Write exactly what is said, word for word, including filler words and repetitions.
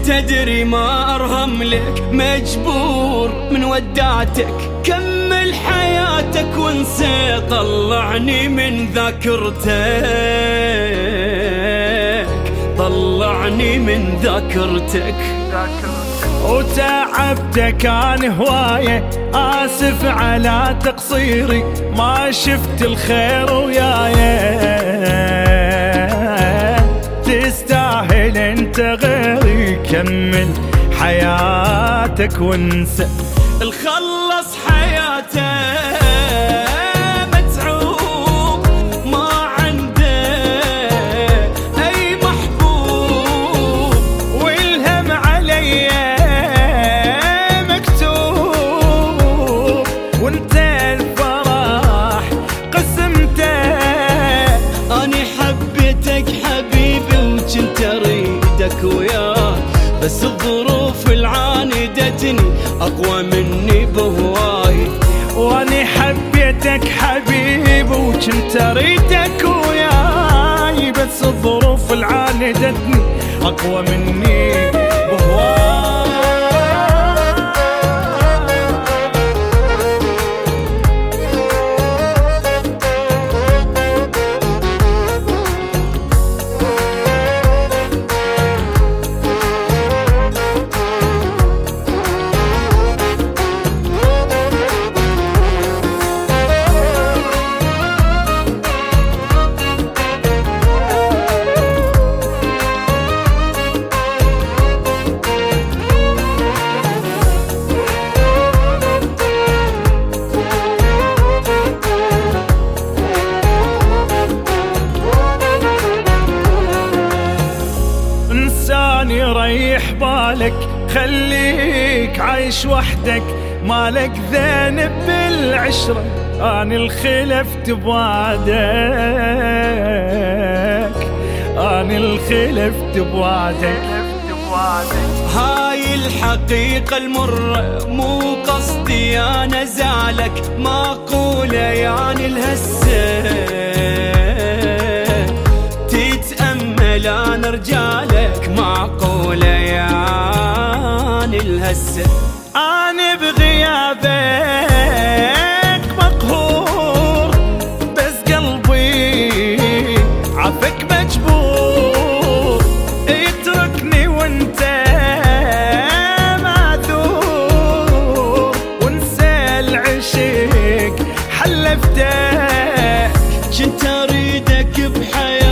تدري ما أرهم لك، مجبور من ودعتك كمل حياتك وانسى، طلعني من ذاكرتك، طلعني من ذاكرتك. وتعبتك كان هواية، آسف على تقصيري، ما شفت الخير وياي، تستاهل انت غيري، كمل حياتك وانسى. الخلص حياته متعوب، ما عنده أي محبوب، والهم علي مكتوب، وانت الفرح قسمته. أني حبيتك حبيبي وكنت أريدك وياك، بس الظروف العاندتني أقوى مني بهواي. واني حبيتك حبيبي وكنت اريدك وياي، بس الظروف العاندتني اقوى مني بهواي. ريح بالك خليك عايش وحدك، مالك ذنب بالعشرة، أنا الخلفت بوعدك، أنا الخلفت بوعدك. هاي الحقيقة المرة، مو قصدي أنا زعلك، معقولة يعني الهسة تتأمل أنا رجالك، معقولة يعني الهسة أنا بغيابك مقهور، بس قلبي عفك مجبور، اتركني وانت معذور، وانسى العشق حلفتك، كنت أريدك بحياتي